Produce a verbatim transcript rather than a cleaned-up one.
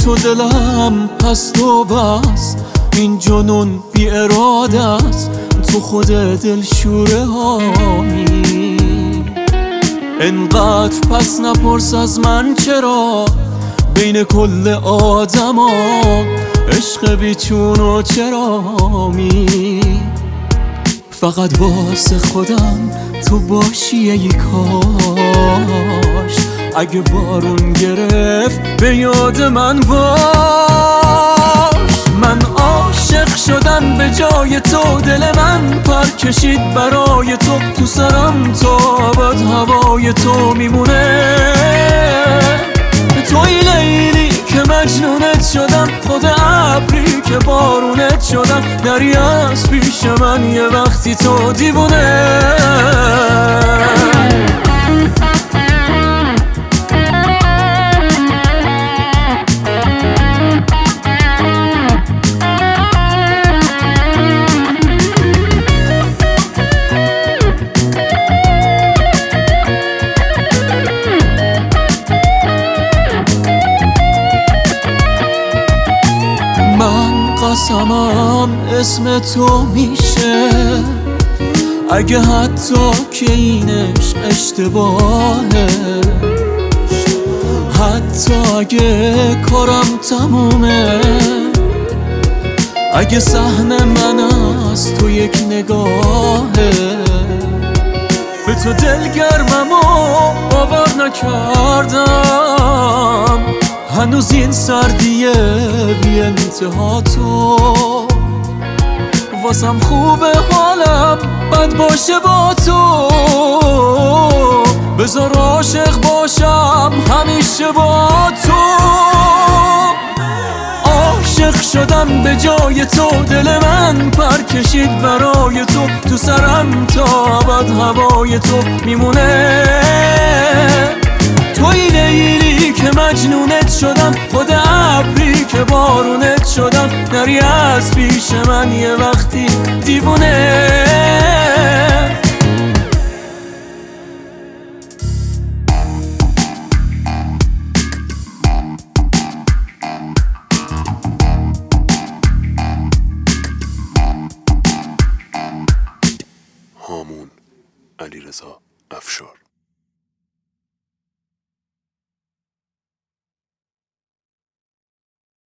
تو دلم هست و بس، این جنون بی اراده است، تو خود دلشوره هامی. انقدر پس نپرس از من چرا بین کل آدما عشق بیچون و چرامی. فقط واسه خودم تو باشی ای کاش، اگه بارون گرفت به یاد من باش. من عاشق شدم به جای تو، دل من پر کشید برای تو، تو سرم تا ابد هوای تو میمونه. توی لیلی که مجنونت شدم، خود ابری که بارونت شدم، نری از پیش من یه وقتی تو دیوونه. قسمم اسم تو میشه، اگه حتی که این عشق اشتباهه، حتی اگه کارم تمومه، اگه صحن من از تو یک نگاهه. به تو دلگرمم و باور نکردم، هنوز این سردیه بی انتها تو. واسم خوبه حالم بد باشه با تو، بذار عاشق باشم همیشه با تو. عاشق شدم به جای تو، دل من پر کشید برای تو، تو سرم تا ابد هوای تو میمونه. توی لیلی که مجنونت شدم، خود ابری که بارونت شدم، نری از پیش من یه وقتی دیوونه. هامون، علیرضا افشار.